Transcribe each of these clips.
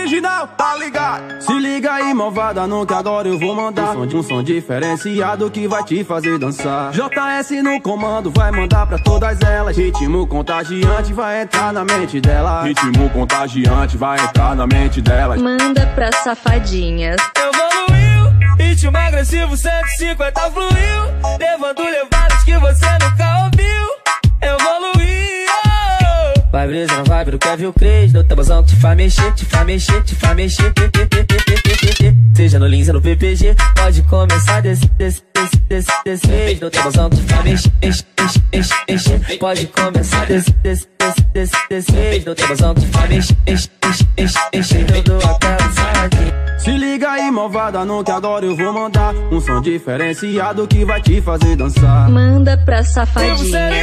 original, tá ligado? Se liga aí, malvada, no que agora eu vou mandar um som diferenciado que vai te fazer dançar. JS no comando, vai mandar pra todas elas. Ritmo contagiante vai entrar na mente delas. Ritmo contagiante vai entrar na mente delas. Manda pra safadinhas. Evoluiu, ritmo agressivo 150 fluiu, levando levadas que você nunca ouviu. Evoluiu. Vai brisa na vibe do Kevin Cres, no tabuzão que te faz mexer, te faz mexer, te faz mexer. Seja no Lins ou no PPG, pode começar desse vez. No tabuzão que te faz mexer, pode começar desse vez. No tabuzão que te faz mexer, eu dou a cansada. Se liga aí, malvada, no que agora eu vou mandar um som diferenciado que vai te fazer dançar. Manda pra safadinhas.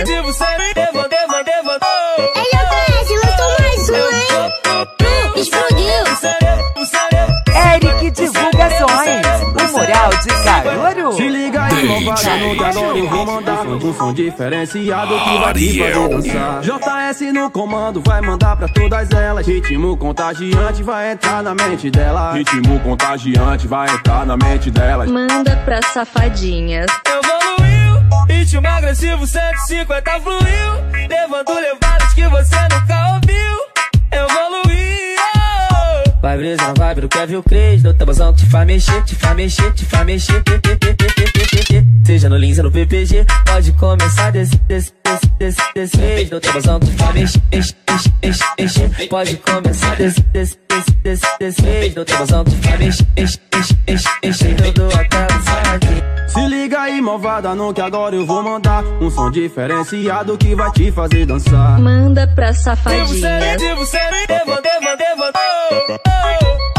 Ele oferece, lançou mais um, hein? Explodiu. Eric Divulgações, o Mural de Caruaru. Se liga aí, malvada, no que agora eu vou mandar um som diferenciado que vai te fazer dançar. JS no comando, vai mandar pra todas elas. Ritmo contagiante vai entrar na mente delas. Ritmo contagiante vai entrar na mente delas. Manda pra safadinhas. Evoluiu, ritmo agressivo 150 fluiu, levando levadas que você nunca ouviu. Evoluiu. Vai brisa na vibe do Kevin Cres, no tabuzão que te faz mexer, te faz mexer, te faz mexer. Seja no Lins ou no PPG, pode começar desse vez. No tabuzão que te faz mexer, pode começar desse vez. No tabuzão que te faz mexer, eu dou a cansada. Se liga aí, malvada, no que agora eu vou mandar um som diferenciado que vai te fazer dançar. Manda pra safadinhas. Devo,